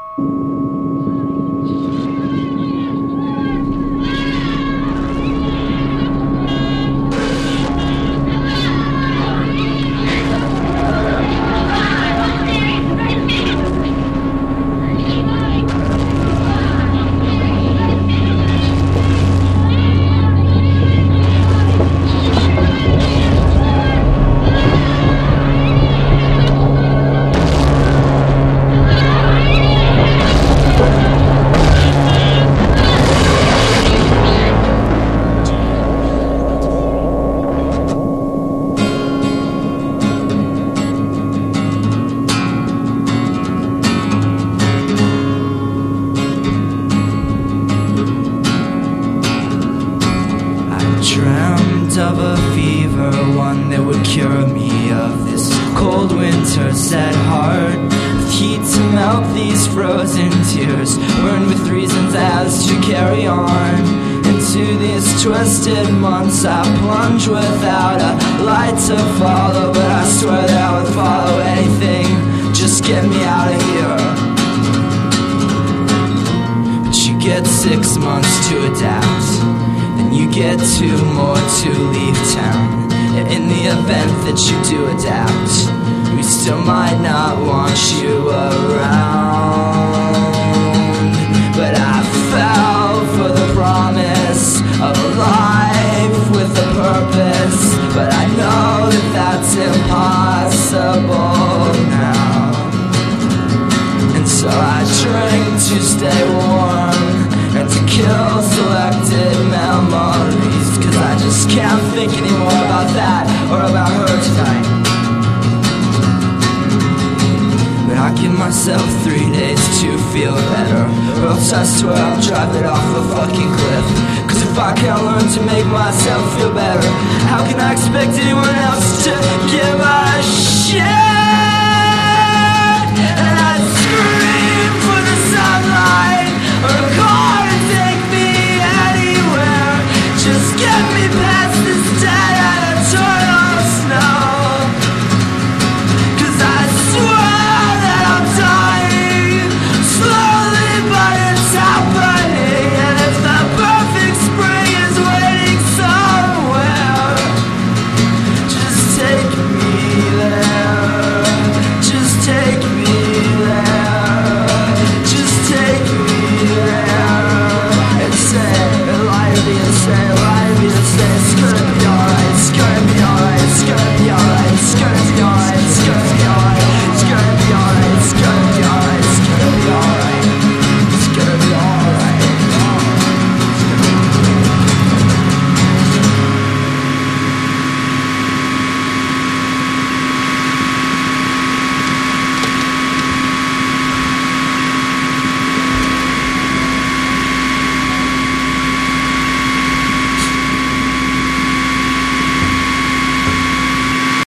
Dreamt of a fever, one that would cure me of this cold winter sad heart, with heat to melt these frozen tears, burned with reasons as to carry on. Into these twisted months I plunge without a light to follow, but I swear that I would follow anything, just get me out of here. But you get 6 months to adapt, you get 2 more to leave town. In the event that you do adapt, we still might not want you around. But I fell for the promise of a life with a purpose, but I know that that's impossible now. And so I drink to stay warm and to kill selected memories, cause I just can't think anymore about that or about her tonight. But I give myself 3 days to feel better, or else I swear I'll drive it off a fucking cliff. Cause if I can't learn to make myself feel better, how can I expect anyone else to give a shit?